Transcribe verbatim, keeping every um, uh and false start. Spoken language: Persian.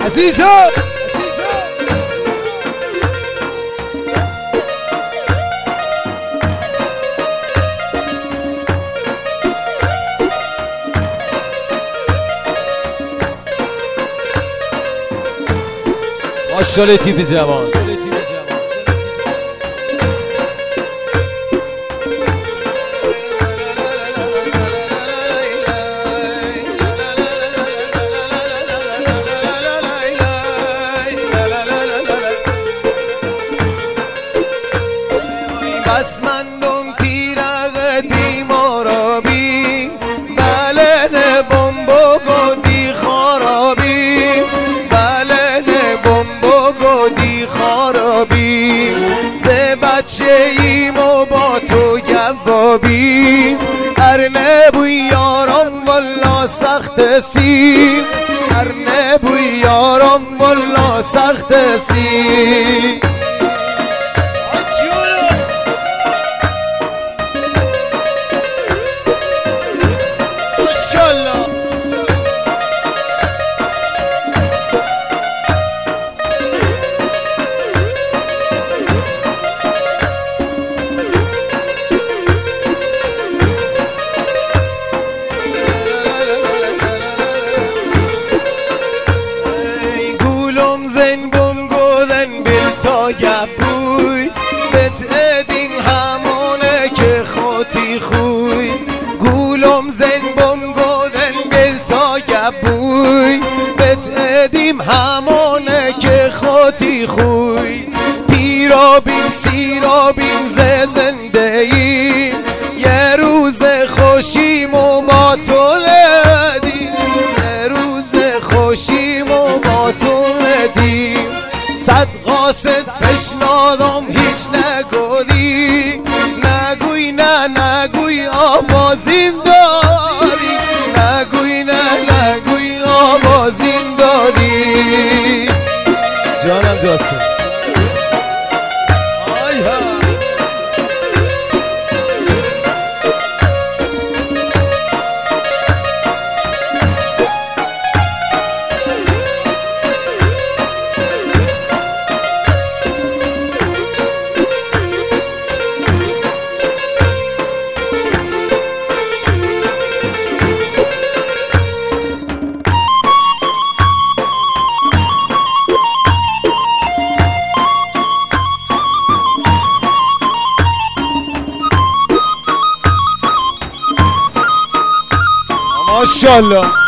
عزیزو ماشاءالله تیپ جوان بس مندم تیرق بیمارابی بله نه بمبو گودی خارابی بله نه بمبو گودی خارابی سه بچه ایم و با تو گوابی هر نبوی یارم والا سخت سیم هر نبوی یارم والا سخت سیم گبوی بت ادین همونه که خاطی خوی گولم زن بم گودن گل تا گبوی بت ادیم همونه که خاطی خوی پیرابیم سیرابیم ز زنده ایم یه روز خوشیم و با تو لدیم یه روز خوشیم و با تو لدیم صد قاصد پیشنهادم هیچ نگویی نگوی نه نگوی آوازیم دادی نگوی نه نگوی آوازیم دادی جانم جاسم ماشاءالله